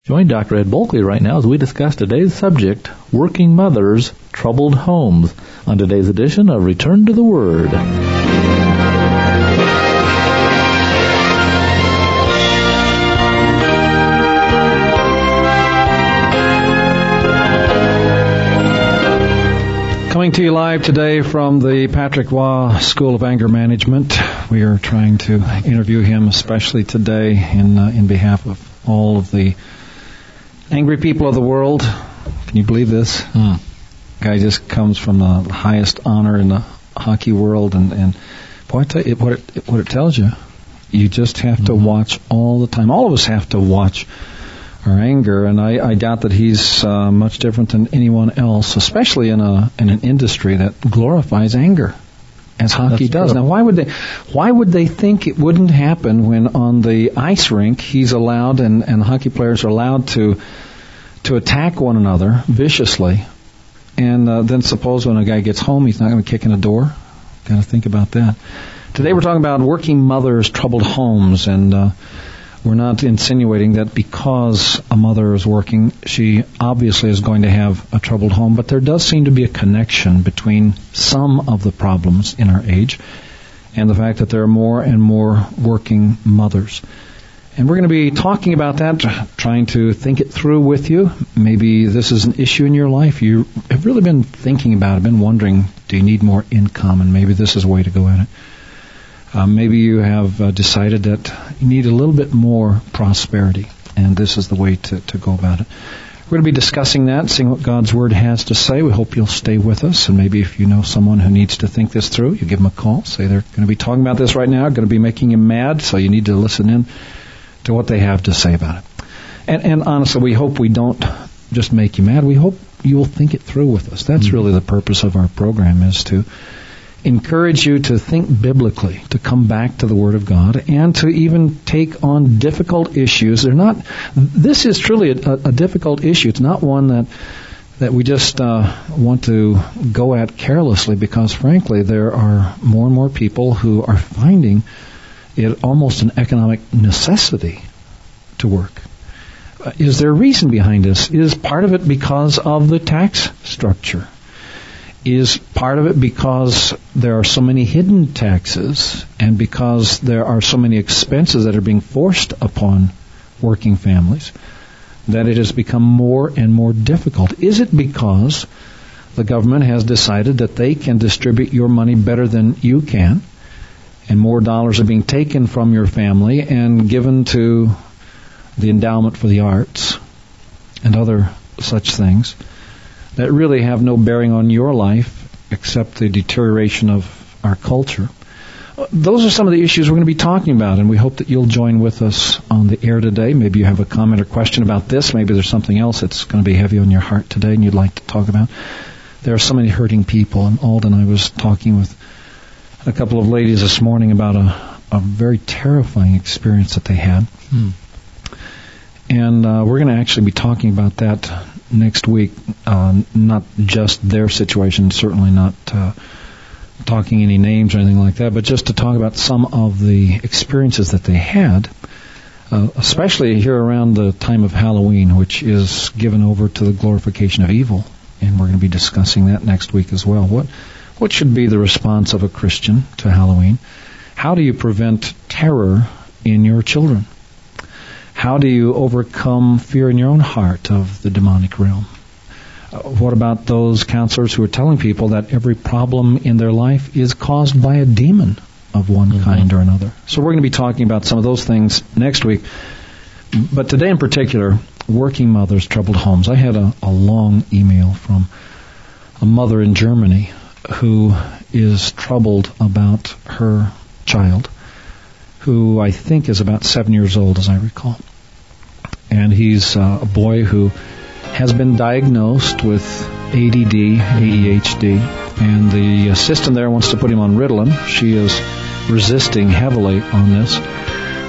Join Dr. Ed Bulkley right now as we discuss today's subject, Working Mothers, Troubled Homes, on today's edition of Return to the Word. Coming to you live today from the Patrick Waugh School of Anger Management. We are trying to interview him especially today in behalf of all of the angry people of the world. Can you believe this? Guy just comes from the highest honor in the hockey world, and boy, I tell you, what it tells you, you just have to watch all the time. All of us have to watch our anger, and I doubt that he's much different than anyone else, especially in an industry that glorifies anger, as hockey does. Now, why would they think it wouldn't happen when on the ice rink he's allowed and hockey players are allowed to attack one another viciously, and then suppose when a guy gets home he's not going to kick in a door? Got to think about that. Today we're talking about working mothers, troubled homes, and we're not insinuating that because a mother is working, she obviously is going to have a troubled home, but there does seem to be a connection between some of the problems in our age and the fact that there are more and more working mothers. And we're going to be talking about that, trying to think it through with you. Maybe this is an issue in your life. You have really been thinking about it, been wondering, do you need more income? And maybe this is a way to go at it. Maybe you have decided that you need a little bit more prosperity, and this is the way to go about it. We're going to be discussing that, seeing what God's Word has to say. We hope you'll stay with us, and maybe if you know someone who needs to think this through, you give them a call. Say they're going to be talking about this right now, going to be making you mad, so you need to listen in to what they have to say about it. And honestly, we hope we don't just make you mad. We hope you will think it through with us. That's really the purpose of our program, is to encourage you to think biblically, to come back to the Word of God, and to even take on difficult issues. This is truly a difficult issue. It's not one that we just want to go at carelessly, because frankly there are more and more people who are finding it almost an economic necessity to work. Is there a reason behind this? Is part of it because of the tax structure? Is part of it because there are so many hidden taxes and because there are so many expenses that are being forced upon working families that it has become more and more difficult? Is it because the government has decided that they can distribute your money better than you can, and more dollars are being taken from your family and given to the endowment for the arts and other such things that really have no bearing on your life except the deterioration of our culture? Those are some of the issues we're going to be talking about, and we hope that you'll join with us on the air today. Maybe you have a comment or question about this. Maybe there's something else that's going to be heavy on your heart today and you'd like to talk about. There are so many hurting people, and Alden and I was talking with a couple of ladies this morning about a very terrifying experience that they had. And we're going to actually be talking about that next week, not just their situation, certainly not talking any names or anything like that, but just to talk about some of the experiences that they had, especially here around the time of Halloween, which is given over to the glorification of evil. And we're going to be discussing that next week as well. What should be the response of a Christian to Halloween? How do you prevent terror in your children? How do you overcome fear in your own heart of the demonic realm? What about those counselors who are telling people that every problem in their life is caused by a demon of one kind or another? So we're going to be talking about some of those things next week. But today in particular, working mothers, troubled homes. I had a long email from a mother in Germany who is troubled about her child, who I think is about 7 years old, as I recall. And he's a boy who has been diagnosed with ADD, ADHD, and the system there wants to put him on Ritalin. She is resisting heavily on this.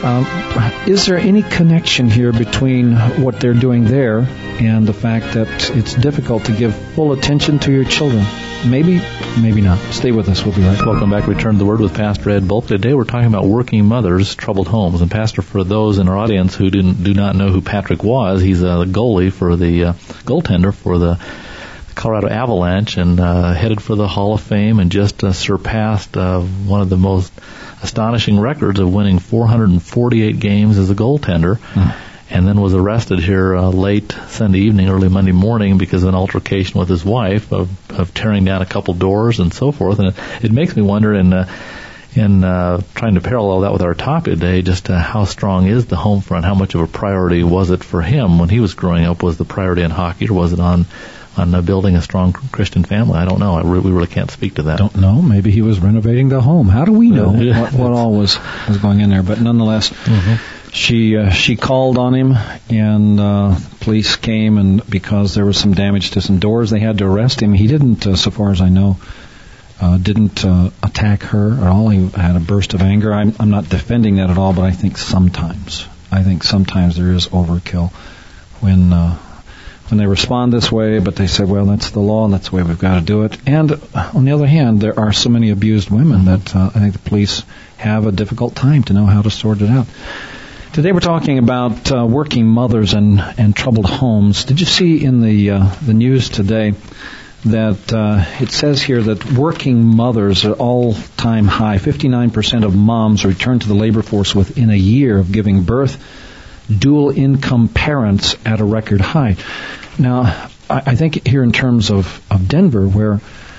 Is there any connection here between what they're doing there and the fact that it's difficult to give full attention to your children? Maybe, maybe not. Stay with us. We'll be right back. Welcome back. Return to the Word with Pastor Ed Volk. Today we're talking about working mothers, troubled homes. And Pastor, for those in our audience who do not know who Patrick was, he's the goalie for the goaltender for the Colorado Avalanche, and headed for the Hall of Fame, and just surpassed one of the most astonishing records of winning 448 games as a goaltender. And then was arrested here late Sunday evening, early Monday morning, because of an altercation with his wife of tearing down a couple doors and so forth. And it makes me wonder, in trying to parallel that with our topic today, just how strong is the home front? How much of a priority was it for him when he was growing up? Was the priority on hockey, or was it on building a strong Christian family? I don't know. We really can't speak to that. Don't know. Maybe he was renovating the home. How do we know what all was going in there? But nonetheless, she called on him, and police came, and because there was some damage to some doors, they had to arrest him. He didn't, so far as I know, didn't attack her at all. He had a burst of anger. I'm not defending that at all, but I think sometimes there is overkill when they respond this way, but they say, well, that's the law, and that's the way we've got to do it. And on the other hand, there are so many abused women that I think the police have a difficult time to know how to sort it out. Today we're talking about working mothers and troubled homes. Did you see in the news today that it says here that working mothers are all-time high? 59% of moms return to the labor force within a year of giving birth. Dual-income parents at a record high. Now, I think here in terms of Denver, where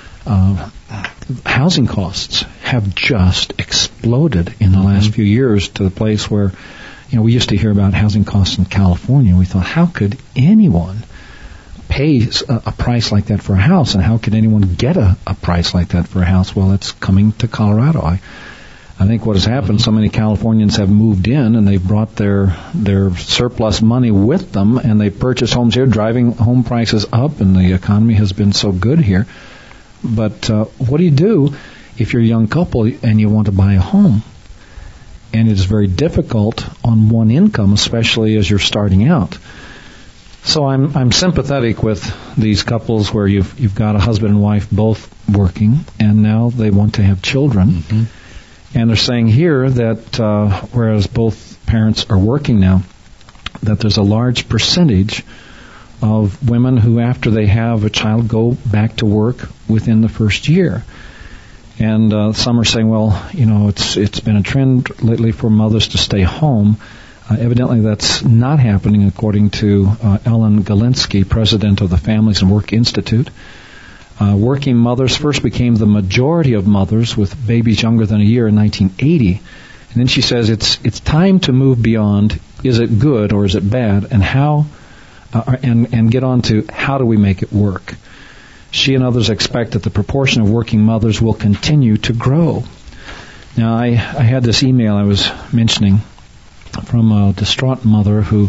housing costs have just exploded in the last few years, to the place where, we used to hear about housing costs in California. We thought, how could anyone pay a price like that for a house, and how could anyone get a price like that for a house? Well, it's coming to Colorado. I think what has happened, so many Californians have moved in, and they've brought their surplus money with them, and they've purchased homes here, driving home prices up, and the economy has been so good here. But what do you do if you're a young couple and you want to buy a home? And it is very difficult on one income, especially as you're starting out. So I'm sympathetic with these couples where you've got a husband and wife both working, and now they want to have children. And they're saying here that whereas both parents are working now, that there's a large percentage of women who, after they have a child, go back to work within the first year. And some are saying, well, it's been a trend lately for mothers to stay home. Evidently that's not happening, according to Ellen Galinsky, president of the Families and Work Institute. Working mothers first became the majority of mothers with babies younger than a year in 1980. And then she says it's time to move beyond, is it good or is it bad, and how, and get on to how do we make it work. She and others expect that the proportion of working mothers will continue to grow. Now, I had this email I was mentioning from a distraught mother who,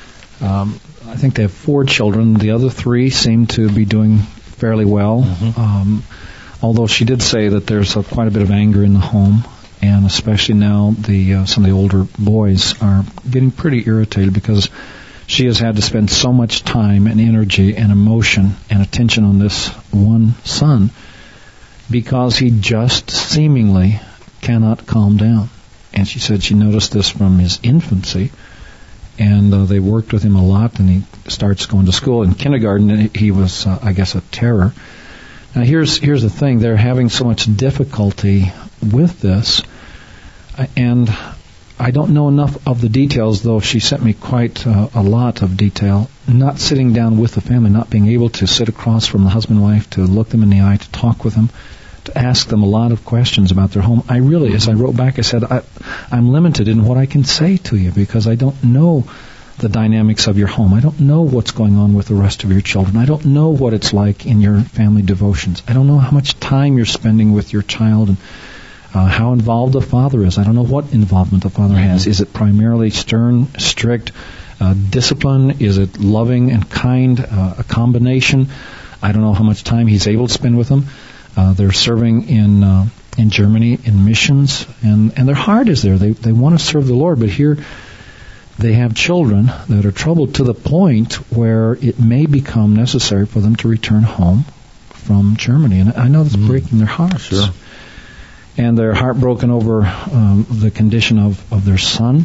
I think they have 4 children. The other 3 seem to be doing fairly well, although she did say that there's quite a bit of anger in the home, and especially now some of the older boys are getting pretty irritated because she has had to spend so much time and energy and emotion and attention on this one son because he just seemingly cannot calm down. And she said she noticed this from his infancy, and they worked with him a lot, and he starts going to school. In kindergarten, and he was, I guess, a terror. Now, here's the thing. They're having so much difficulty with this, and I don't know enough of the details, though she sent me quite a lot of detail. Not sitting down with the family, not being able to sit across from the husband and wife, to look them in the eye, to talk with them, to ask them a lot of questions about their home. I really, as I wrote back, I said, I'm limited in what I can say to you because I don't know the dynamics of your home. I don't know what's going on with the rest of your children. I don't know what it's like in your family devotions. I don't know how much time you're spending with your child and how involved the father is. I don't know what involvement the father has. Is it primarily stern, strict discipline? Is it loving and kind, a combination? I don't know how much time he's able to spend with them. They're serving in in Germany in missions, and their heart is there. They want to serve the Lord, but here they have children that are troubled to the point where it may become necessary for them to return home from Germany. And I know that's breaking their hearts. Sure. And they're heartbroken over the condition of their son.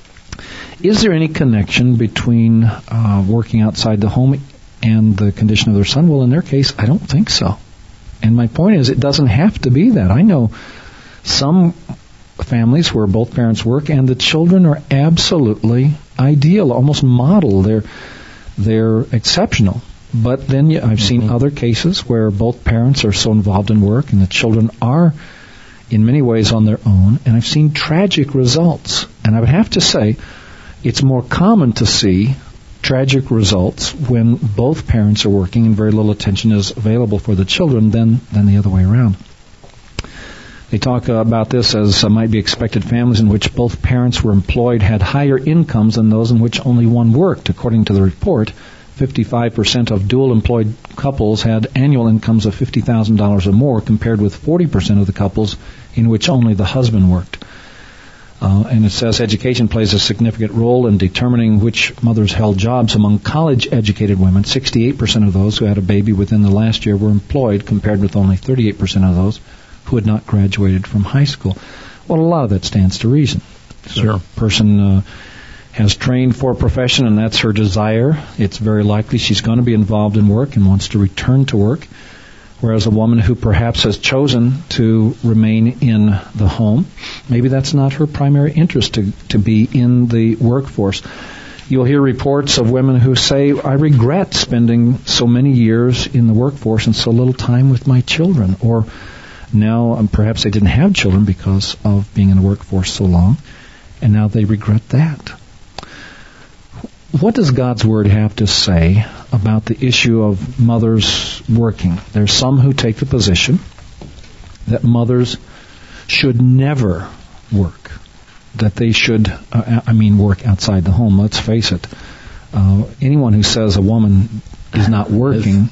Is there any connection between working outside the home and the condition of their son? Well, in their case, I don't think so. And my point is, it doesn't have to be that. I know some families where both parents work and the children are absolutely ideal, almost model. They're exceptional. But then I've seen other cases where both parents are so involved in work and the children are in many ways on their own, and I've seen tragic results. And I would have to say it's more common to see tragic results when both parents are working and very little attention is available for the children than the other way around. They talk about this as might be expected. Families in which both parents were employed had higher incomes than those in which only one worked. According to the report, 55% of dual-employed couples had annual incomes of $50,000 or more, compared with 40% of the couples in which only the husband worked. And it says education plays a significant role in determining which mothers held jobs. Among college-educated women, 68% of those who had a baby within the last year were employed, compared with only 38% of those who had not graduated from high school. Well, a lot of that stands to reason. Sure. A person has trained for a profession, and that's her desire. It's very likely she's going to be involved in work and wants to return to work. Whereas a woman who perhaps has chosen to remain in the home, maybe that's not her primary interest to be in the workforce. You'll hear reports of women who say, I regret spending so many years in the workforce and so little time with my children. Or now perhaps they didn't have children because of being in the workforce so long, and now they regret that. What does God's Word have to say about the issue of mothers working? There's some who take the position that mothers should never work, that they should, work outside the home. Let's face it. Anyone who says a woman is not working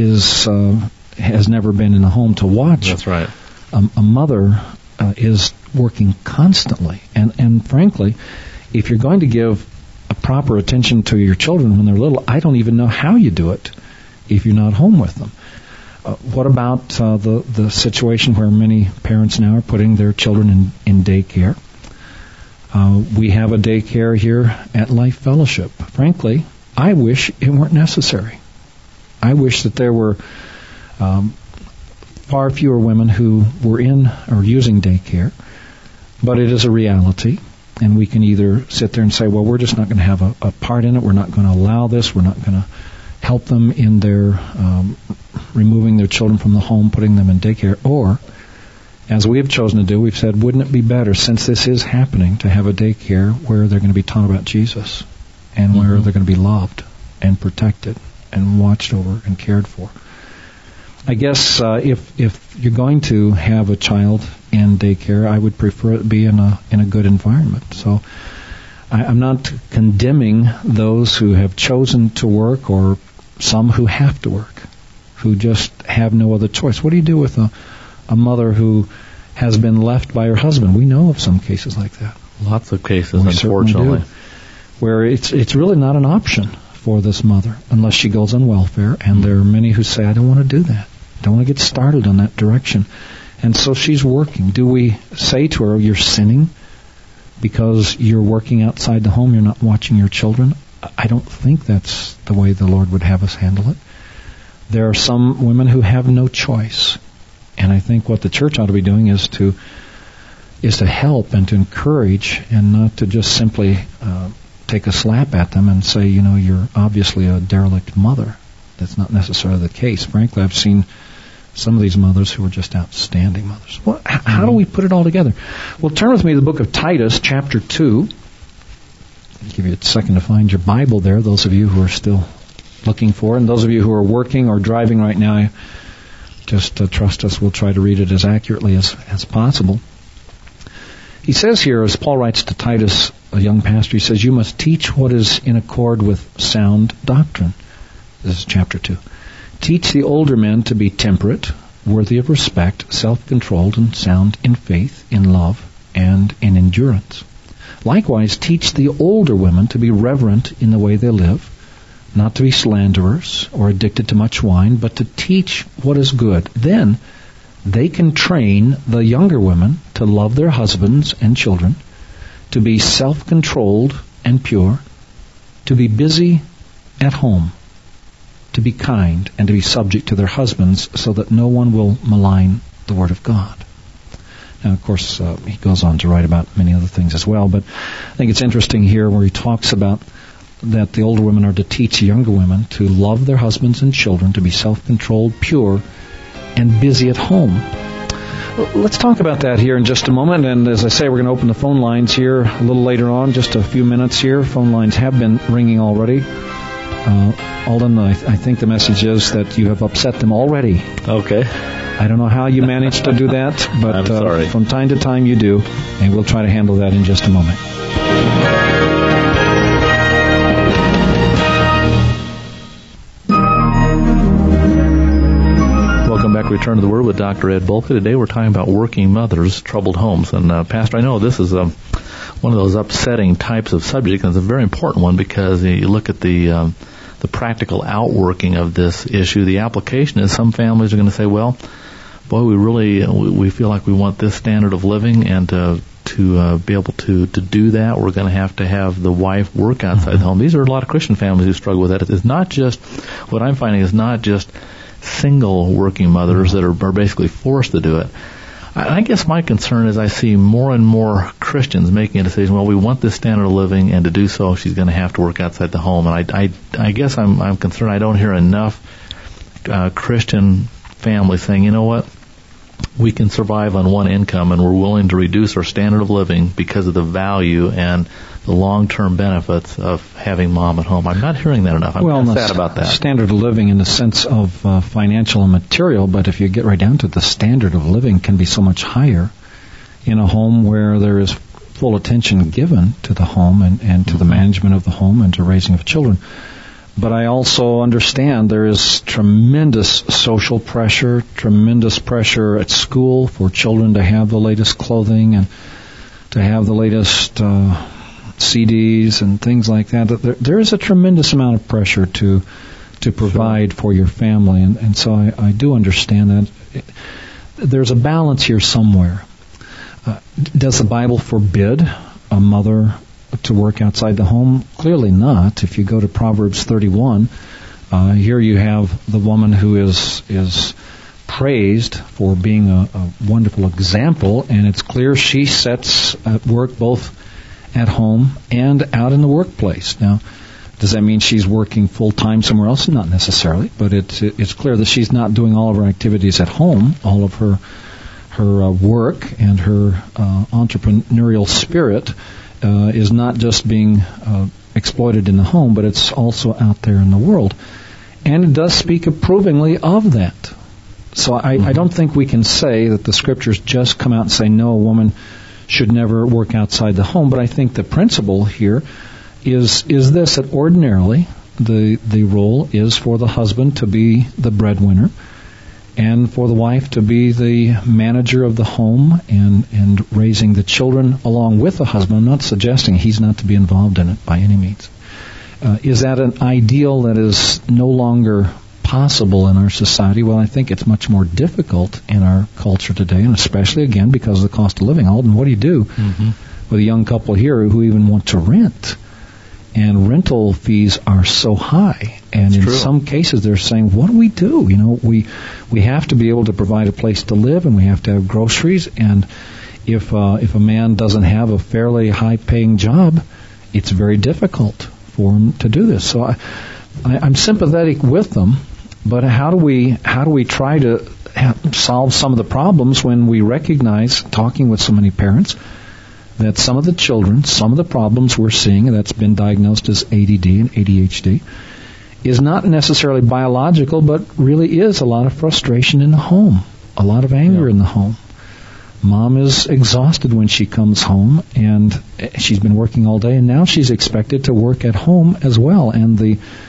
has never been in the home to watch. That's right. A mother is working constantly. And frankly, if you're going to give a proper attention to your children when they're little, I don't even know how you do it if you're not home with them. What about the situation where many parents now are putting their children in daycare? We have a daycare here at Life Fellowship. Frankly, I wish it weren't necessary. I wish that there were far fewer women who were in or using daycare, but it is a reality. And we can either sit there and say, well, we're just not going to have a part in it. We're not going to allow this. We're not going to help them in their removing their children from the home, putting them in daycare. Or, as we have chosen to do, we've said, wouldn't it be better, since this is happening, to have a daycare where they're going to be taught about Jesus and where they're going to be loved and protected and watched over and cared for. I guess if you're going to have a child in daycare, I would prefer it be in a good environment. So I'm not condemning those who have chosen to work or some who have to work, who just have no other choice. What do you do with a mother who has been left by her husband? We know of some cases like that. Lots of cases, unfortunately, where it's really not an option for this mother unless she goes on welfare. And there are many who say, I don't want to do that. I don't want to get started on that direction. And so she's working. Do we say to her, you're sinning because you're working outside the home, you're not watching your children? I don't think that's the way the Lord would have us handle it. There are some women who have no choice. And I think what the church ought to be doing is to help and to encourage, and not to just simply take a slap at them and say, you're obviously a derelict mother. That's not necessarily the case. Frankly, I've seen some of these mothers who are just outstanding mothers. Well, how do we put it all together? Well, turn with me to the book of Titus, chapter 2. I'll give you a second to find your Bible there, those of you who are still looking for it. And those of you who are working or driving right now, just trust us, we'll try to read it as accurately as possible. He says here, as Paul writes to Titus, a young pastor, he says, you must teach what is in accord with sound doctrine. This is chapter 2. Teach the older men to be temperate, worthy of respect, self-controlled, and sound in faith, in love, and in endurance. Likewise, teach the older women to be reverent in the way they live, not to be slanderers or addicted to much wine, but to teach what is good. Then they can train the younger women to love their husbands and children, to be self-controlled and pure, to be busy at home, to be kind, and to be subject to their husbands, so that no one will malign the Word of God. Now, of course, he goes on to write about many other things as well, but I think it's interesting here where he talks about that the older women are to teach younger women to love their husbands and children, to be self-controlled, pure, and busy at home. Let's talk about that here in just a moment, and as I say, we're going to open the phone lines here a little later on, just a few minutes here. Phone lines have been ringing already. Alden, I think the message is that you have upset them already. Okay. I don't know how you managed to do that, but I'm sorry. From time to time you do, and we'll try to handle that in just a moment. Welcome back to Return to the Word with Dr. Ed Bulka. Today we're talking about working mothers, troubled homes. And Pastor, I know this is one of those upsetting types of subjects, and it's a very important one because you look at the practical outworking of this issue. The application is some families are going to say, well, boy, we feel like we want this standard of living, and to be able to do that, we're going to have the wife work outside the home. These are a lot of Christian families who struggle with that. It's not just, what I'm finding is not just single working mothers that are basically forced to do it. I guess my concern is I see more and more Christians making a decision, well, we want this standard of living, and to do so, she's going to have to work outside the home. And I guess I'm concerned I don't hear enough Christian families saying, you know what, we can survive on one income, and we're willing to reduce our standard of living because of the value and the long-term benefits of having mom at home. I'm not hearing that enough. I'm sad about that. Standard of living in the sense of financial and material, but if you get right down to it, the standard of living can be so much higher in a home where there is full attention given to the home and to the management of the home and to raising of children. But I also understand there is tremendous social pressure, tremendous pressure at school for children to have the latest clothing and to have the latest CDs and things like that. There is a tremendous amount of pressure to provide for your family, and so I do understand that. There's a balance here somewhere. Does the Bible forbid a mother to work outside the home? Clearly not. If you go to Proverbs 31, here you have the woman who is praised for being a wonderful example, and it's clear she sets at work both at home and out in the workplace. Now, does that mean she's working full-time somewhere else? Not necessarily, but it's clear that she's not doing all of her activities at home. All of her work and her entrepreneurial spirit is not just being exploited in the home, but it's also out there in the world. And it does speak approvingly of that. So I don't think we can say that the Scriptures just come out and say, no, a woman should never work outside the home. But I think the principle here is this, that ordinarily the role is for the husband to be the breadwinner and for the wife to be the manager of the home and raising the children along with the husband. I'm not suggesting he's not to be involved in it by any means. Is that an ideal that is no longer possible in our society? Well, I think it's much more difficult in our culture today, and especially, again, because of the cost of living. Alden, what do you do with a young couple here who even want to rent? And rental fees are so high. And in some cases, they're saying, what do we do? You know, we have to be able to provide a place to live, and we have to have groceries. And if a man doesn't have a fairly high-paying job, it's very difficult for him to do this. So I'm sympathetic with them. But how do we try to solve some of the problems when we recognize, talking with so many parents, that some of the children, some of the problems we're seeing that's been diagnosed as ADD and ADHD is not necessarily biological, but really is a lot of frustration in the home, a lot of anger in the home. Mom is exhausted when she comes home, and she's been working all day, and now she's expected to work at home as well. And the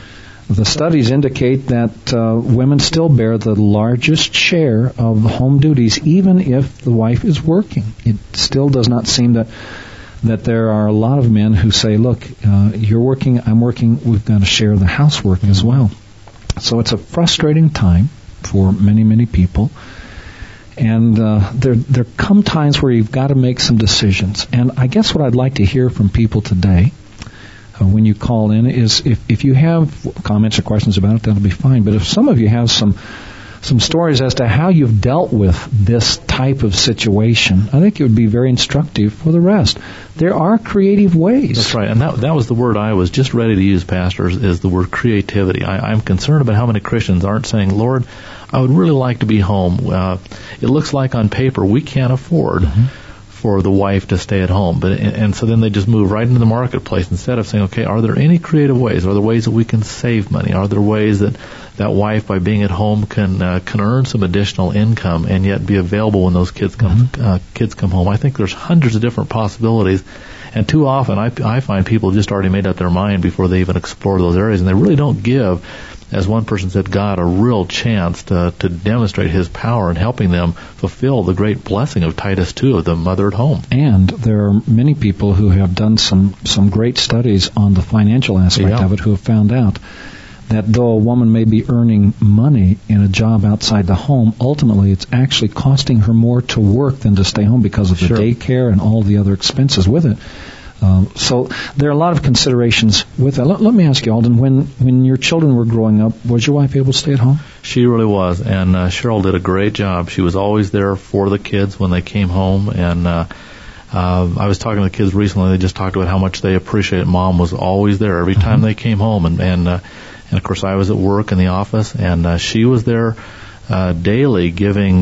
The studies indicate that women still bear the largest share of the home duties, even if the wife is working. It still does not seem that there are a lot of men who say, look, you're working, I'm working, we've got to share the housework as well. So it's a frustrating time for many, many people. And there come times where you've got to make some decisions. And I guess what I'd like to hear from people today, when you call in, is if you have comments or questions about it, that'll be fine. But if some of you have some stories as to how you've dealt with this type of situation, I think it would be very instructive for the rest. There are creative ways. That's right, and that was the word I was just ready to use, pastors, is the word creativity. I'm concerned about how many Christians aren't saying, Lord, I would really like to be home. It looks like on paper we can't afford for the wife to stay at home. And so then they just move right into the marketplace instead of saying, okay, are there any creative ways? Are there ways that we can save money? Are there ways that wife, by being at home, can earn some additional income and yet be available when those kids come home? I think there's hundreds of different possibilities. And too often I find people just already made up their mind before they even explore those areas, and they really don't give, as one person said, God a real chance to demonstrate His power in helping them fulfill the great blessing of Titus 2 of the mother at home. And there are many people who have done some great studies on the financial aspect of it who have found out that though a woman may be earning money in a job outside the home, ultimately it's actually costing her more to work than to stay home because of the daycare and all the other expenses with it. So there are a lot of considerations with that. Let me ask you, Alden, when your children were growing up, was your wife able to stay at home? She really was, and Cheryl did a great job. She was always there for the kids when they came home, and I was talking to the kids recently. They just talked about how much they appreciated Mom was always there every time they came home, and of course I was at work in the office, and she was there daily, giving,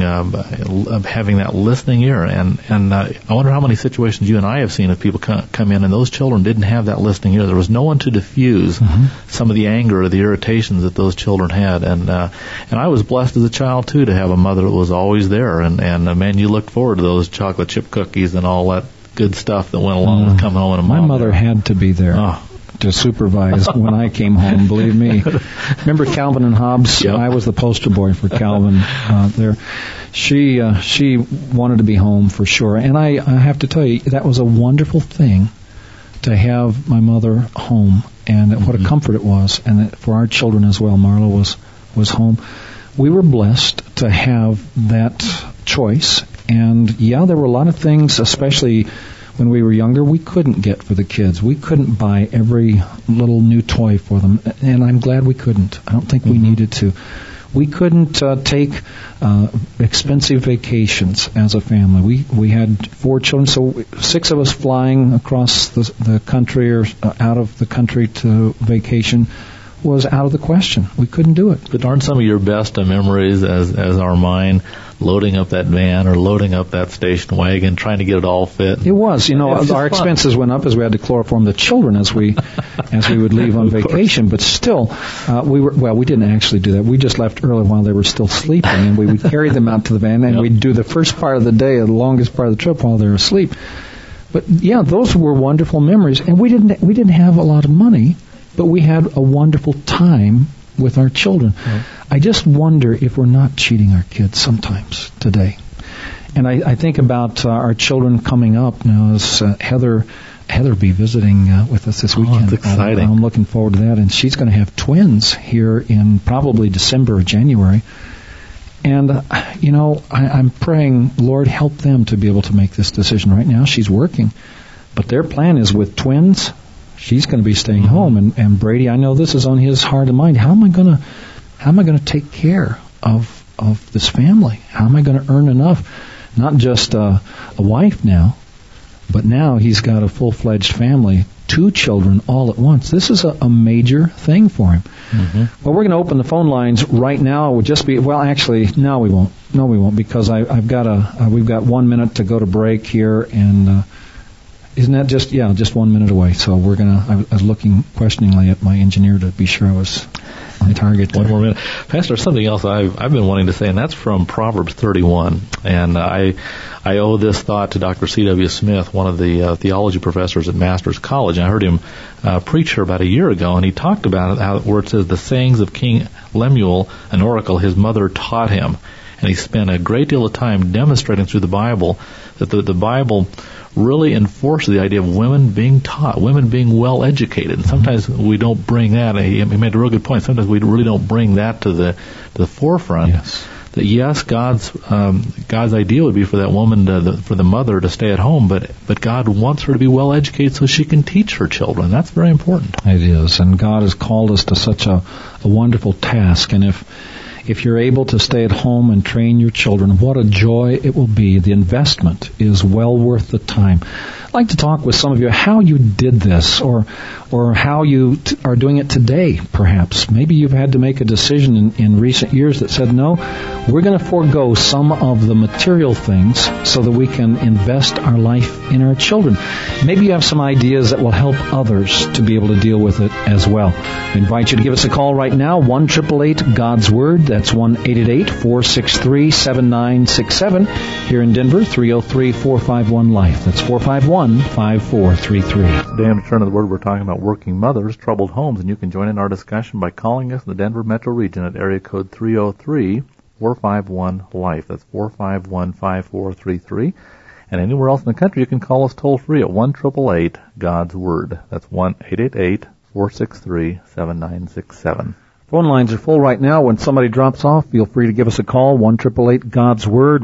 having that listening ear, and I wonder how many situations you and I have seen of people come in and those children didn't have that listening ear. There was no one to diffuse some of the anger or the irritations that those children had, and I was blessed as a child too to have a mother that was always there, and man, you looked forward to those chocolate chip cookies and all that good stuff that went along with coming home and a mom. My mother had to be there. To supervise when I came home, believe me. Remember Calvin and Hobbes? Yep. I was the poster boy for Calvin there. She wanted to be home for sure. And I have to tell you, that was a wonderful thing to have my mother home, and what a comfort it was. And for our children as well, Marla was home. We were blessed to have that choice. And there were a lot of things, especially when we were younger, we couldn't get for the kids. We couldn't buy every little new toy for them, and I'm glad we couldn't. I don't think we needed to. We couldn't take expensive vacations as a family. We had 4 children, so 6 of us flying across the country or out of the country to vacation was out of the question. We couldn't do it. But aren't some of your best memories as are mine, loading up that van or loading up that station wagon, trying to get it all fit? It was. Our expenses went up as we had to chloroform the children as we would leave on vacation. But still, we didn't actually do that. We just left early while they were still sleeping, and we would carry them out to the van, and we'd do the first part of the day, the longest part of the trip, while they were asleep. But those were wonderful memories, and we didn't have a lot of money, but we had a wonderful time with our children. Right. I just wonder if we're not cheating our kids sometimes today. And I think about our children coming up now as Heather be visiting with us this weekend. That's exciting. I'm looking forward to that. And she's going to have twins here in probably December or January. And, I'm praying, Lord, help them to be able to make this decision. Right now she's working. But their plan is with twins, she's going to be staying home, and Brady, I know this is on his heart and mind. How am I going to take care of this family? How am I going to earn enough? Not just a wife now, but now he's got a full-fledged family, 2 children all at once. This is a major thing for him. Well, we're going to open the phone lines right now. It would just be, actually, no, we won't. No, we won't, because we've got 1 minute to go to break here, and isn't that just 1 minute away? So I was looking questioningly at my engineer to be sure I was on target. One more minute. Pastor, something else I've been wanting to say, and that's from Proverbs 31. And I owe this thought to Dr. C.W. Smith, one of the theology professors at Masters College. And I heard him preach here about a year ago, and he talked about it, where it says, the sayings of King Lemuel, an oracle his mother taught him. And he spent a great deal of time demonstrating through the Bible that the Bible really enforces the idea of women being taught, women being well educated. And sometimes we don't bring that. He made a real good point. Sometimes we really don't bring that to the forefront. Yes. That yes, God's idea would be for that woman, for the mother, to stay at home, but God wants her to be well educated so she can teach her children. That's very important. It is, and God has called us to such a wonderful task. And if you're able to stay at home and train your children, what a joy it will be. The investment is well worth the time. I'd like to talk with some of you how you did this, or how you are doing it today, perhaps. Maybe you've had to make a decision in recent years that said, no, we're going to forego some of the material things so that we can invest our life in our children. Maybe you have some ideas that will help others to be able to deal with it as well. I invite you to give us a call right now, 1-888-GODS-WORD. That's 1-888-463-7967. Here in Denver, 303-451-LIFE. That's 451-5433. Today on Return of the Word, we're talking about working mothers, troubled homes, and you can join in our discussion by calling us in the Denver metro region at area code 303-451-LIFE. That's 451-5433. And anywhere else in the country, you can call us toll-free at 1-888-GODS-WORD. That's 1-888-463-7967. Phone lines are full right now. When somebody drops off, feel free to give us a call, 1-888-GODS-WORD,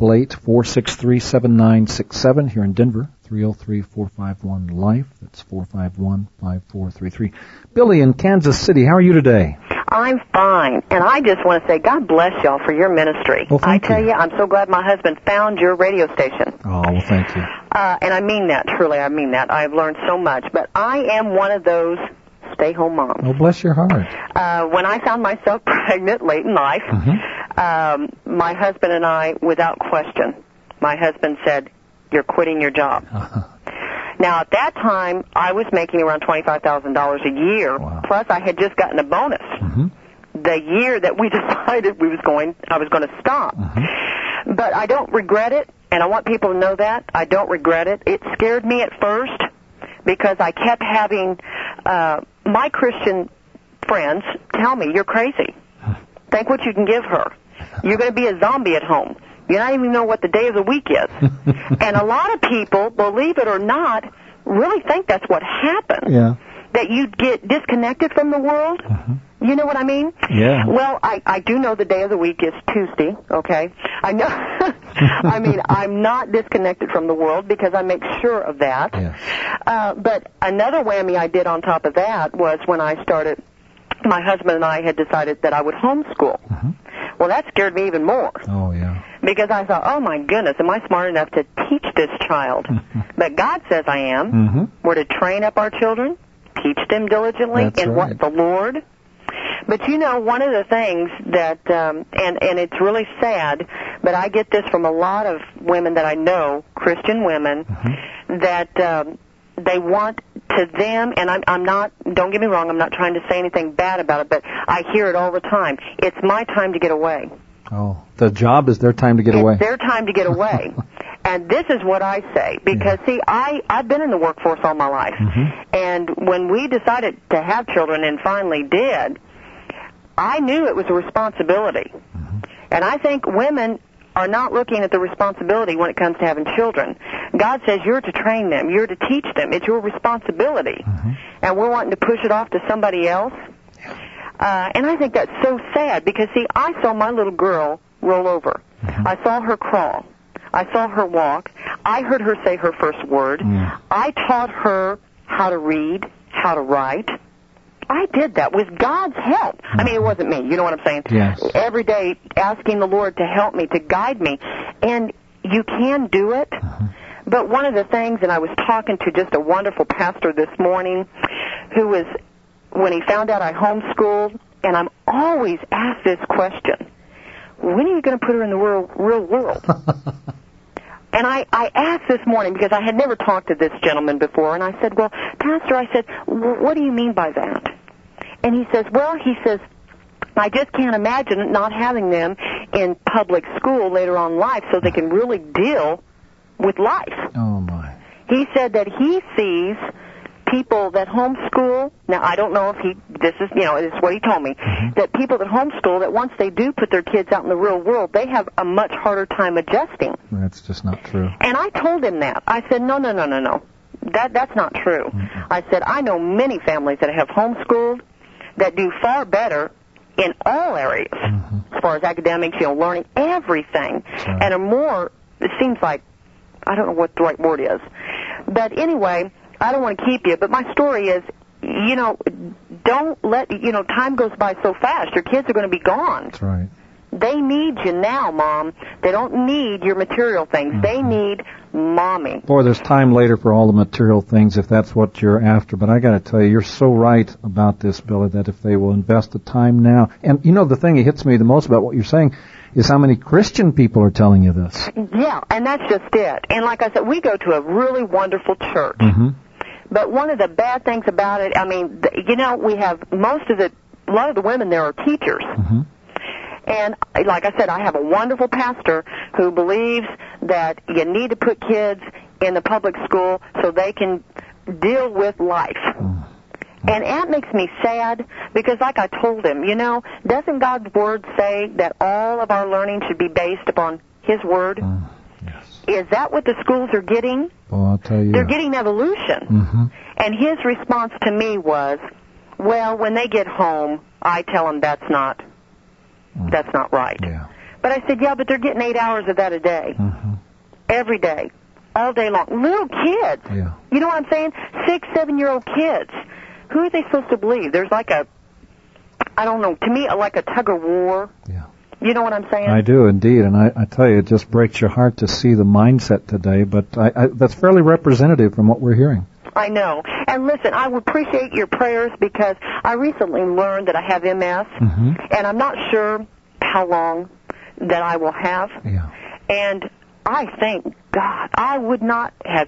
1-888-463-7967 here in Denver, 303-451-LIFE. That's 451-5433. Billy in Kansas City, how are you today? I'm fine, and I just want to say God bless y'all for your ministry. Well, I tell you, I'm so glad my husband found your radio station. Oh, well, thank you. And I mean that, truly, I mean that. I've learned so much, but I am one of those stay-home moms. Oh, bless your heart. When I found myself pregnant late in life, my husband and I, without question, my husband said, you're quitting your job. Now, at that time, I was making around $25,000 a year, plus I had just gotten a bonus. The year that we decided I was going to stop. But I don't regret it, and I want people to know that. I don't regret it. It scared me at first because I kept having my Christian friends tell me, you're crazy. Think what you can give her. You're going to be a zombie at home. You don't even know what the day of the week is. And a lot of people, believe it or not, really think that's what happens. Yeah. That you get disconnected from the world. You know what I mean? Yeah. Well, I do know the day of the week is Tuesday, okay? I know. I mean, I'm not disconnected from the world because I make sure of that. Yes. But another whammy I did on top of that was when I started, my husband and I had decided that I would homeschool. Well, that scared me even more. Oh, yeah. Because I thought, oh, my goodness, am I smart enough to teach this child? But God says I am. We're to train up our children, teach them diligently in what the Lord. But, you know, one of the things that, and it's really sad, but I get this from a lot of women that I know, Christian women, that they want to them, and I'm not, don't get me wrong, I'm not trying to say anything bad about it, but I hear it all the time. It's my time to get away. Oh, the job is their time to get away. It's their time to get away. And this is what I say, because, see, I've been in the workforce all my life. And when we decided to have children and finally did, I knew it was a responsibility. And I think women are not looking at the responsibility when it comes to having children. God says you're to train them. You're to teach them. It's your responsibility. And we're wanting to push it off to somebody else. And I think that's so sad because, see, I saw my little girl roll over. I saw her crawl. I saw her walk. I heard her say her first word. I taught her how to read, how to write. I did that with God's help. I mean, it wasn't me. You know what I'm saying? Yes. Every day asking the Lord to help me, to guide me. And you can do it. But one of the things, and I was talking to just a wonderful pastor this morning who was, when he found out I homeschooled, and I'm always asked this question, when are you going to put her in the real world? And I asked this morning because I had never talked to this gentleman before, and I said, well, Pastor, I said, what do you mean by that? And he says, I just can't imagine not having them in public school later on in life so they can really deal with life. Oh, my. He said that he sees people that homeschool, now I don't know if this is what he told me, that people that homeschool, that once they do put their kids out in the real world, they have a much harder time adjusting. That's just not true. And I told him that. I said, no. That's not true. I said, I know many families that have homeschooled that do far better in all areas, as far as academics, learning everything, and are more, it seems like, I don't know what the right word is. But anyway, I don't want to keep you, but my story is, don't let, time goes by so fast. Your kids are going to be gone. That's right. They need you now, Mom. They don't need your material things. They need Mommy. Boy, there's time later for all the material things if that's what you're after. But I got to tell you, you're so right about this, Billy, that if they will invest the time now. And, the thing that hits me the most about what you're saying is how many Christian people are telling you this. Yeah, and that's just it. And like I said, we go to a really wonderful church. But one of the bad things about it, we have a lot of the women there are teachers. And like I said, I have a wonderful pastor who believes that you need to put kids in the public school so they can deal with life. And that makes me sad because, like I told him, doesn't God's Word say that all of our learning should be based upon His Word? Yes. Is that what the schools are getting? Well, I'll tell you. They're getting evolution. And his response to me was, well, when they get home, I tell them that's not right. Yeah. But I said, yeah, but they're getting 8 hours of that a day. Every day. All day long. Little kids. Yeah. You know what I'm saying? 6, 7-year-old kids. Who are they supposed to believe? There's like to me, like a tug of war. Yeah. You know what I'm saying? I do, indeed. And I tell you, it just breaks your heart to see the mindset today. But that's fairly representative from what we're hearing. I know. And listen, I would appreciate your prayers because I recently learned that I have MS. And I'm not sure how long that I will have. Yeah. And I thank God I would not have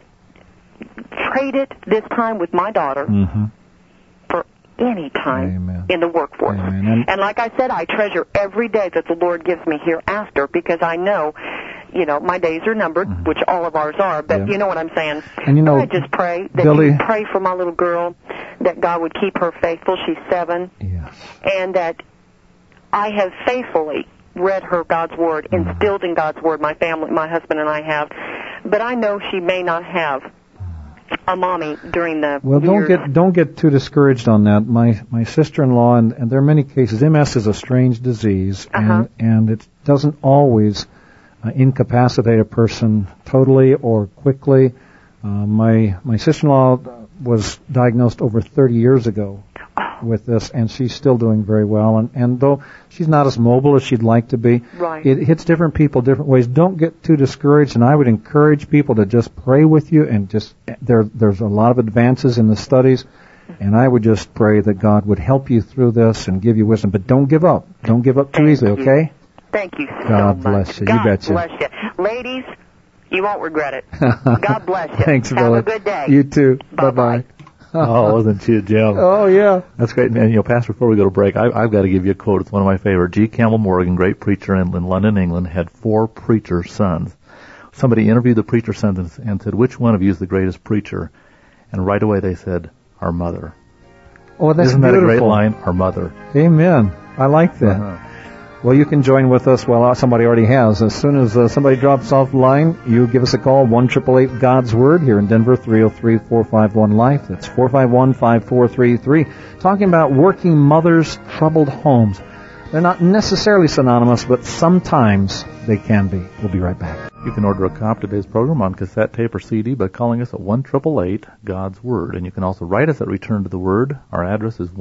traded this time with my daughter for any time in the workforce. And like I said, I treasure every day that the Lord gives me hereafter because I know, my days are numbered, which all of ours are, but you know what I'm saying. And I just pray that Billy, you pray for my little girl, that God would keep her faithful. She's 7. Yes. And that I have faithfully read her God's Word, instilled in God's Word, my family, my husband and I have. But I know she may not have a mommy during the years. Don't get too discouraged on that. My sister-in-law, and there are many cases, MS is a strange disease, and it doesn't always incapacitate a person totally or quickly. My sister-in-law was diagnosed over 30 years ago with this, and she's still doing very well. And though she's not as mobile as she'd like to be, it hits different people different ways. Don't get too discouraged, and I would encourage people to just pray with you. And there's a lot of advances in the studies, and I would just pray that God would help you through this and give you wisdom. But don't give up. Don't give up too easily, okay? Thank you so much. God bless you. You betcha. God bless you. Ladies, you won't regret it. God bless you. Thanks, Have Billy. a good day. You too. Bye-bye. Oh, wasn't she a gem? Oh, yeah. That's great. And, Pastor, before we go to break, I've got to give you a quote. It's one of my favorite. G. Campbell Morgan, great preacher in London, England, had 4 preacher sons. Somebody interviewed the preacher sons and said, which one of you is the greatest preacher? And right away they said, our mother. Oh, that's Isn't beautiful. that a great line? Our mother. Amen. I like that. Well, you can join with us. Well, somebody already has. As soon as somebody drops off the line, you give us a call, 1-888-GODS-WORD here in Denver, 303-451-LIFE. That's 451-5433. Talking about working mothers' troubled homes. They're not necessarily synonymous, but sometimes they can be. We'll be right back. You can order a copy of today's program on cassette tape or CD by calling us at 1-888-GODS-WORD. And you can also write us at Return to the Word. Our address is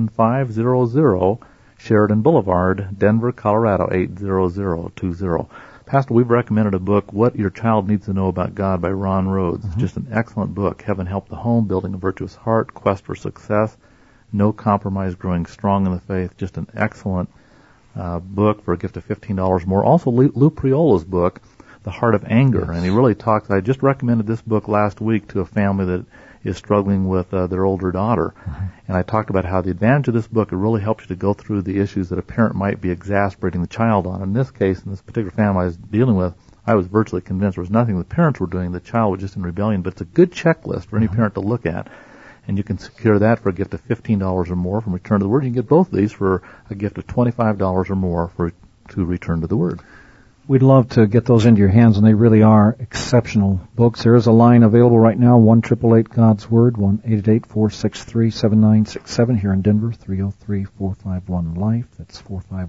11500 Sheridan Boulevard, Denver, Colorado, 80020. Pastor, we've recommended a book, What Your Child Needs to Know About God by Ron Rhodes. It's just an excellent book. Heaven Help the Home, Building a Virtuous Heart, Quest for Success, No Compromise, Growing Strong in the Faith. Just an excellent book for a gift of $15 more. Also, Lou Priola's book, The Heart of Anger. And he really talks, I just recommended this book last week to a family that is struggling with their older daughter. And I talked about how the advantage of this book, it really helps you to go through the issues that a parent might be exasperating the child on. In this case, in this particular family I was dealing with, I was virtually convinced there was nothing the parents were doing. The child was just in rebellion. But it's a good checklist for any parent to look at. And you can secure that for a gift of $15 or more from Return to the Word. You can get both of these for a gift of $25 or more to Return to the Word. We'd love to get those into your hands, and they really are exceptional books. There is a line available right now, 1-888-GODS-WORD, 1-888-463-7967 here in Denver, 303-451-LIFE. That's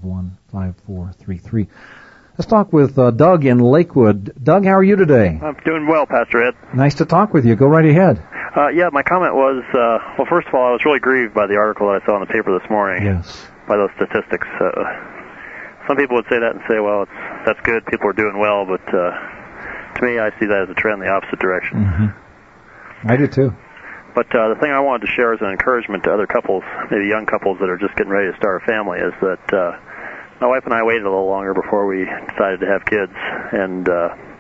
451-5433. Let's talk with Doug in Lakewood. Doug, how are you today? I'm doing well, Pastor Ed. Nice to talk with you. Go right ahead. Yeah, my comment was, well, first of all, I was really grieved by the article that I saw in the paper this morning. Yes. By those statistics. Some people would say that and say, well, that's good, people are doing well, but to me, I see that as a trend in the opposite direction. I do too. But the thing I wanted to share as an encouragement to other couples, maybe young couples that are just getting ready to start a family, is that my wife and I waited a little longer before we decided to have kids, and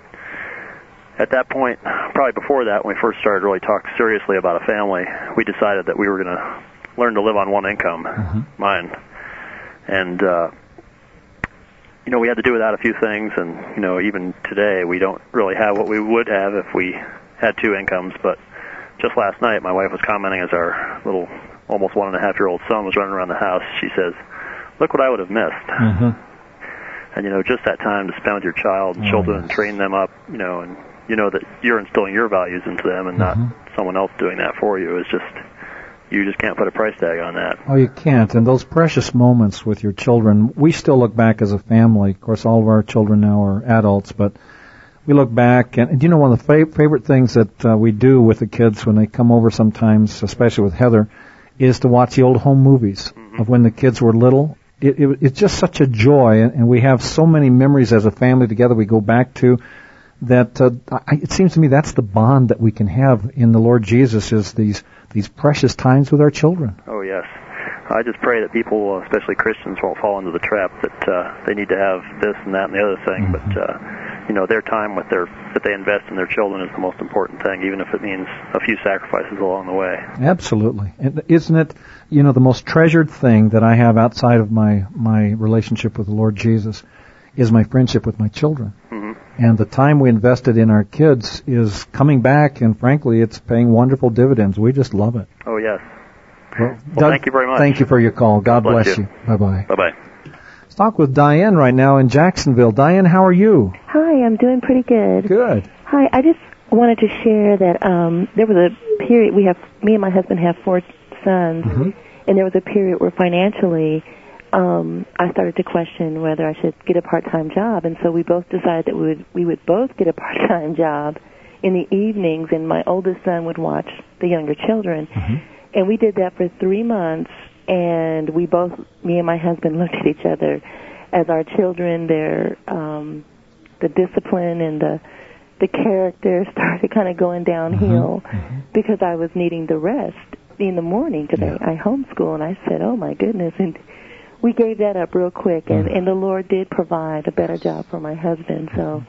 at that point, probably before that, when we first started really talking seriously about a family, we decided that we were going to learn to live on one income, mine. And, you know, we had to do without a few things, and, you know, even today, we don't really have what we would have if we had two incomes. But just last night, my wife was commenting as our little, almost 1.5-year-old son was running around the house. She says, "Look what I would have missed." And, you know, just that time to spend with your child and children and train them up, you know, and you know that you're instilling your values into them and not someone else doing that for you. Is just, you just can't put a price tag on that. Oh, you can't. And those precious moments with your children, we still look back as a family. Of course, all of our children now are adults, but we look back. And you know, one of the favorite things that we do with the kids when they come over sometimes, especially with Heather, is to watch the old home movies of when the kids were little. It's just such a joy, and we have so many memories as a family together we go back to. That it seems to me that's the bond that we can have in the Lord Jesus, is these precious times with our children. Oh, yes. I just pray that people, especially Christians, won't fall into the trap that they need to have this and that and the other thing. But, you know, their time with that they invest in their children is the most important thing, even if it means a few sacrifices along the way. Absolutely. And isn't it, you know, the most treasured thing that I have outside of my relationship with the Lord Jesus is my friendship with my children. And the time we invested in our kids is coming back, and frankly, it's paying wonderful dividends. We just love it. Oh, yes. Well, Doug, thank you very much. Thank you for your call. God bless you. Bye-bye. Bye-bye. Let's talk with Diane right now in Jacksonville. Diane, how are you? Hi, I'm doing pretty good. Good. Hi, I just wanted to share that there was a period, me and my husband have 4 sons, and there was a period where financially I started to question whether I should get a part-time job, and so we both decided that we would both get a part-time job in the evenings, and my oldest son would watch the younger children. And we did that for 3 months, and we both, me and my husband, looked at each other as our children, their the discipline and the character started kind of going downhill because I was needing the rest in the morning because I homeschool, and I said, oh my goodness, and we gave that up real quick, and the Lord did provide a better job for my husband. So,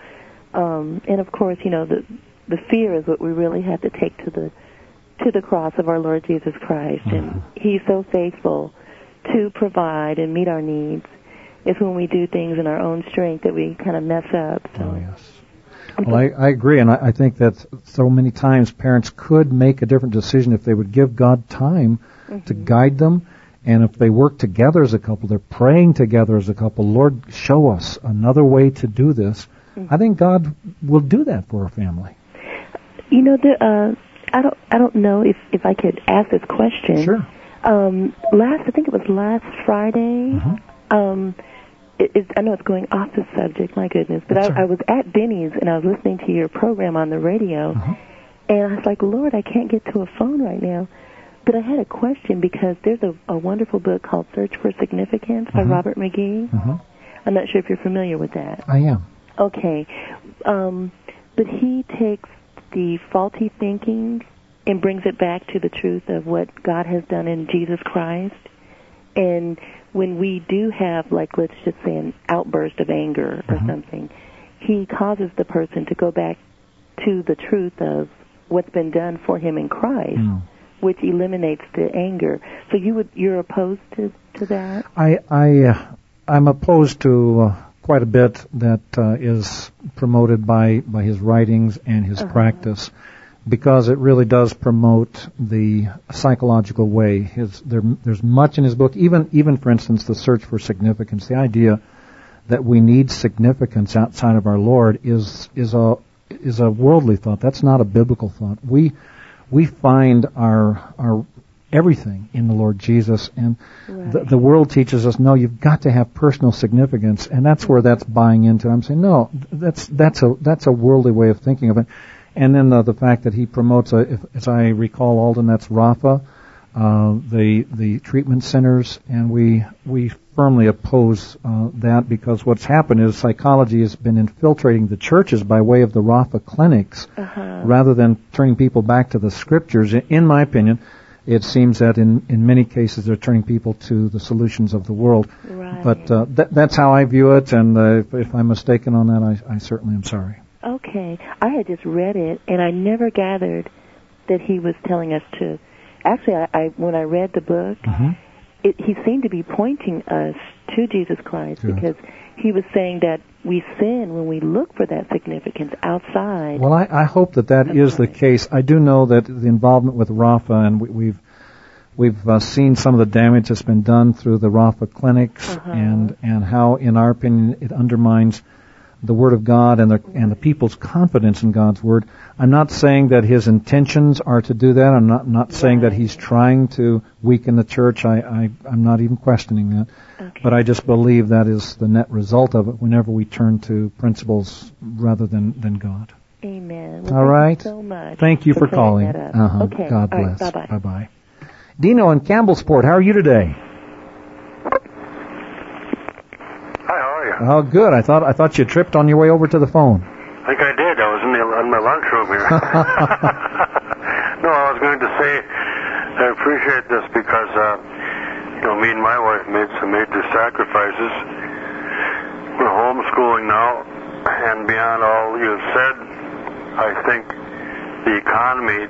and of course, you know, the fear is what we really have to take to the cross of our Lord Jesus Christ, and He's so faithful to provide and meet our needs. It's when we do things in our own strength that we kind of mess up. So. Oh, yes. Well, I agree, and I think that so many times parents could make a different decision if they would give God time to guide them. And if they work together as a couple, they're praying together as a couple, Lord, show us another way to do this. I think God will do that for our family. You know, I don't know if I could ask this question. Sure. I think it was last Friday. I know it's going off the subject, my goodness, but I was at Denny's and I was listening to your program on the radio, and I was like, Lord, I can't get to a phone right now. But I had a question because there's a wonderful book called Search for Significance by Robert McGee. I'm not sure if you're familiar with that. I am. Okay. But he takes the faulty thinking and brings it back to the truth of what God has done in Jesus Christ. And when we do have, like, let's just say an outburst of anger or something, he causes the person to go back to the truth of what's been done for him in Christ, which eliminates the anger. So you're opposed to that? I'm opposed to quite a bit that is promoted by his writings and his practice, because it really does promote the psychological way. There's much in his book, even for instance, the search for significance. The idea that we need significance outside of our Lord is a worldly thought. That's not a biblical thought. We find our everything in the Lord Jesus, and the world teaches us, no, you've got to have personal significance, and that's where that's buying into. I'm saying, no, that's a worldly way of thinking of it. And then the fact that he promotes, as I recall, Alden, that's Rapha, the treatment centers, and we firmly oppose that, because what's happened is psychology has been infiltrating the churches by way of the Rapha clinics, rather than turning people back to the Scriptures. In my opinion, it seems that in many cases they're turning people to the solutions of the world. Right. But that's how I view it, and if I'm mistaken on that, I certainly am sorry. Okay. I had just read it, and I never gathered that he was telling us to... Actually, when I read the book, he seemed to be pointing us to Jesus Christ, because he was saying that we sin when we look for that significance outside. Well, I hope that is the case. I do know that the involvement with Rapha, and we've seen some of the damage that's been done through the Rapha clinics, and how, in our opinion, it undermines the Word of God and the people's confidence in God's Word. I'm not saying that his intentions are to do that. I'm not saying that he's trying to weaken the church. I'm not even questioning that. Okay. But I just believe that is the net result of it whenever we turn to principles rather than God. Amen. Well, all right. Thank you so much. Thank you for calling. Okay. God bless. Right. Bye-bye. Bye-bye. Dino in Campbellsport, how are you today? Oh, good. I thought you tripped on your way over to the phone. I think I did. I was in my lunchroom here. No, I was going to say I appreciate this because, me and my wife made some major sacrifices. We're homeschooling now, and beyond all you've said, I think the economy,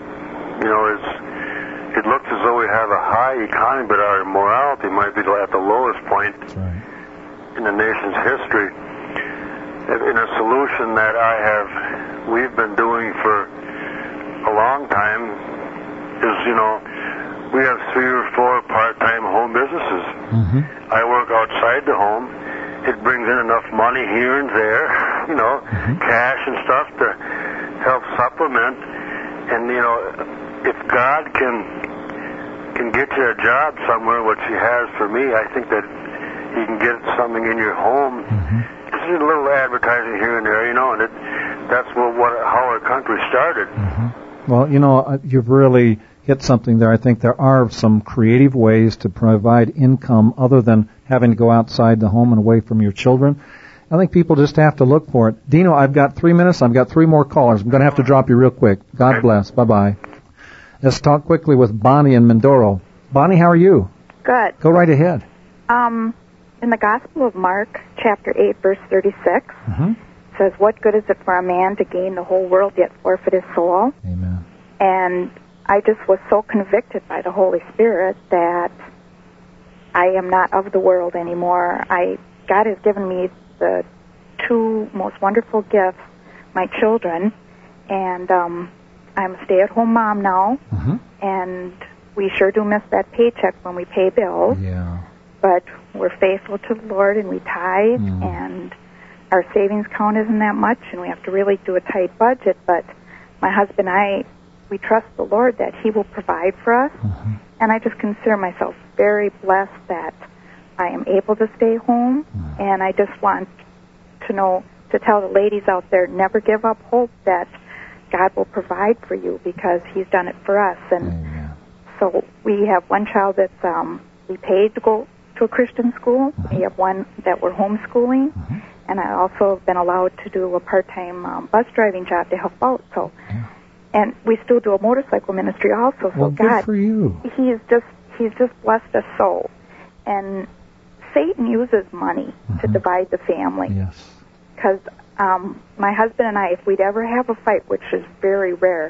it looks as though we have a high economy, but our morality might be at the lowest point. That's right. In the nation's history. In a solution that we've been doing for a long time is, we have 3 or 4 part-time home businesses. I work outside the home. It brings in enough money here and there, cash and stuff to help supplement. And, if God can get you a job somewhere, which he has for me, I think that you can get something in your home. Just a little advertising here and there, and that's how our country started. Well, you've really hit something there. I think there are some creative ways to provide income other than having to go outside the home and away from your children. I think people just have to look for it. Dino, I've got 3 minutes. I've got 3 more callers. I'm going to have to drop you real quick. God bless. Bye-bye. Let's talk quickly with Bonnie in Mindoro. Bonnie, how are you? Good. Go right ahead. In the Gospel of Mark, chapter 8, verse 36, it says, "What good is it for a man to gain the whole world yet forfeit his soul?" Amen. And I just was so convicted by the Holy Spirit that I am not of the world anymore. God has given me the 2 most wonderful gifts, my children, and I'm a stay-at-home mom now, and we sure do miss that paycheck when we pay bills. Yeah. But we're faithful to the Lord, and we tithe, and our savings count isn't that much, and we have to really do a tight budget. But my husband and I, we trust the Lord that he will provide for us, and I just consider myself very blessed that I am able to stay home, and I just want to tell the ladies out there, never give up hope that God will provide for you, because he's done it for us. And so we have one child that's we paid to go to a Christian school. We have one that we're homeschooling, and I also have been allowed to do a part-time bus driving job to help out. So, and we still do a motorcycle ministry also. So well, God, good for you. He's just blessed us so. And Satan uses money to divide the family. Yes. Because my husband and I, if we'd ever have a fight, which is very rare,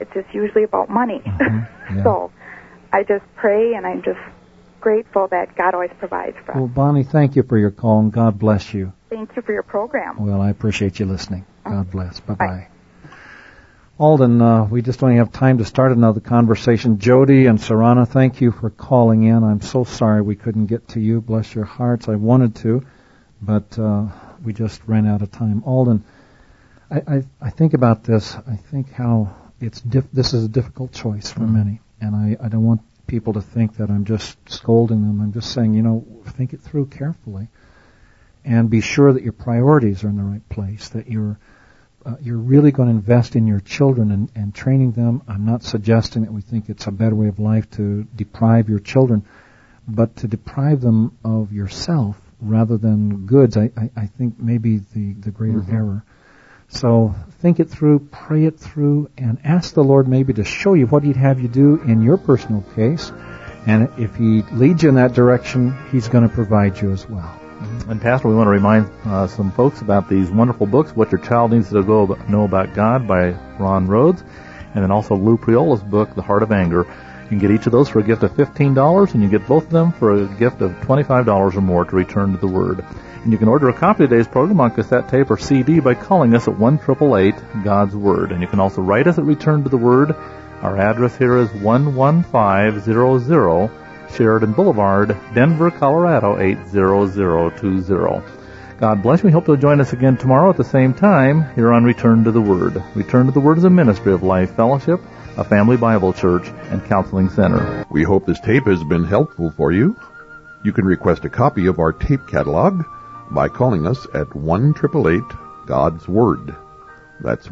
it's just usually about money. Yeah. So I just pray, and I'm just grateful that God always provides for us. Well, Bonnie, thank you for your call, and God bless you. Thank you for your program. Well, I appreciate you listening. God bless. Bye-bye. Alden, we just don't have time to start another conversation. Jody and Sarana, thank you for calling in. I'm so sorry we couldn't get to you. Bless your hearts. I wanted to, but we just ran out of time. Alden, I think about this. I think how this is a difficult choice for many, and I don't want people to think that I'm just scolding them. I'm just saying, think it through carefully, and be sure that your priorities are in the right place, that you're really going to invest in your children and training them. I'm not suggesting that we think it's a better way of life to deprive your children, but to deprive them of yourself rather than goods, I think maybe the greater error. So think it through, pray it through, and ask the Lord maybe to show you what He'd have you do in your personal case. And if He leads you in that direction, He's going to provide you as well. And Pastor, we want to remind some folks about these wonderful books, What Your Child Needs to Know About God by Ron Rhodes, and then also Lou Priola's book, The Heart of Anger. You can get each of those for a gift of $15, and you get both of them for a gift of $25 or more to return to the Word. And you can order a copy of today's program on cassette tape or CD by calling us at 1-888-GODS-WORD. And you can also write us at Return to the Word. Our address here is 11500 Sheridan Boulevard, Denver, Colorado 80020. God bless you. We hope you'll join us again tomorrow at the same time here on Return to the Word. Return to the Word is a ministry of Life Fellowship, a family Bible church, and counseling center. We hope this tape has been helpful for you. You can request a copy of our tape catalog by calling us at 1-888-GODS-WORD. That's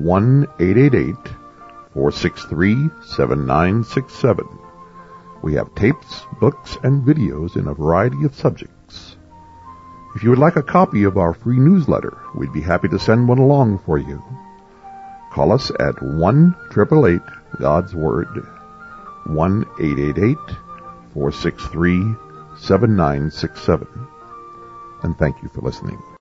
1-888-463-7967. We have tapes, books, and videos in a variety of subjects. If you would like a copy of our free newsletter, we'd be happy to send one along for you. Call us at 1-888-GODS-WORD, 1-888-463-7967. And thank you for listening.